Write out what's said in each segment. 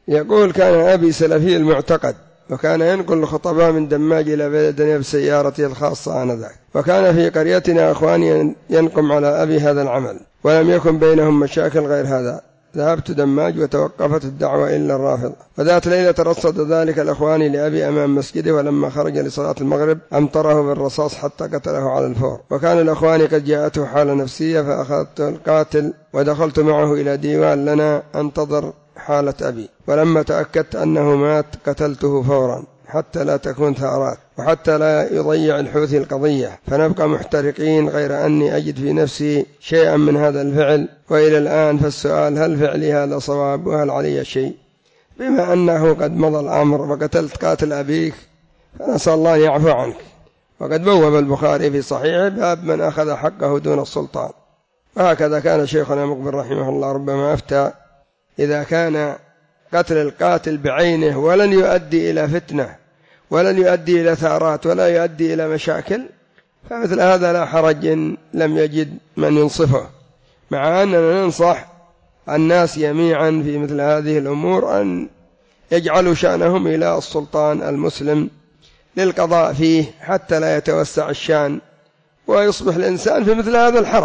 يقول: كان أبي سلفي المعتقد، وكان ينقل الخطباء من دماج إلى بلدنا بسيارته الخاصة آنذاك، وكان في قريتنا أخواني ينقم على أبي هذا العمل، ولم يكن بينهم مشاكل غير هذا. ذهبت دماج وتوقفت الدعوة إلا الرافضة. وذات ليلة رصد ذلك الأخواني لأبي أمام مسجده، ولما خرج لصلاة المغرب أمطره بالرصاص حتى قتله على الفور. وكان الأخواني قد جاءته حالة نفسية، فأخذت القاتل ودخلت معه إلى ديوان لنا أنتظر حالة أبي، ولما تأكدت أنه مات قتلته فورا حتى لا تكون ثارات، وحتى لا يضيع الحوثي القضية فنبقى محترقين، غير أني أجد في نفسي شيئا من هذا الفعل. وإلى الآن فالسؤال: هل فعلي هذا صواب، وهل علي شيء؟ بما أنه قد مضى الأمر وقتلت قاتل أبيك، فنسأل الله أن يعفو عنك. وقد بوب البخاري في صحيحه باب من أخذ حقه دون السلطان. وهكذا كان شيخنا مقبل رحمه الله ربما أفتى: إذا كان قتل القاتل بعينه ولن يؤدي إلى فتنة، ولن يؤدي إلى ثارات، ولا يؤدي إلى مشاكل، فمثل هذا لا حرج إن لم يجد من ينصفه. مع أننا ننصح الناس جميعا في مثل هذه الأمور أن يجعلوا شأنهم إلى السلطان المسلم للقضاء فيه، حتى لا يتوسع الشأن ويصبح الإنسان في مثل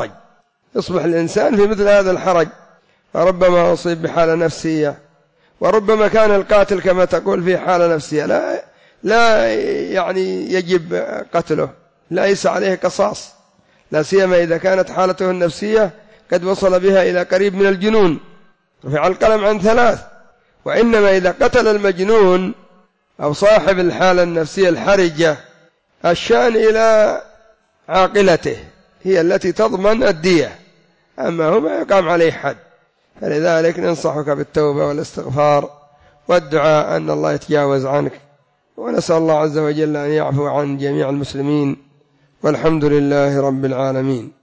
هذا الحرج، فربما أصيب بحالة نفسية، وربما كان القاتل كما تقول في حالة نفسية لا يعني يجب قتله، ليس عليه قصاص، لا سيما إذا كانت حالته النفسية قد وصل بها إلى قريب من الجنون، رفع القلم عن 3. وإنما إذا قتل المجنون أو صاحب الحالة النفسية الحرجة، الشأن إلى عاقلته، هي التي تضمن الدية، أما هو ما يقام عليه حد. فلذلك ننصحك بالتوبة والاستغفار والدعاء أن الله يتجاوز عنك، ونسأل الله عز وجل أن يعفو عن جميع المسلمين، والحمد لله رب العالمين.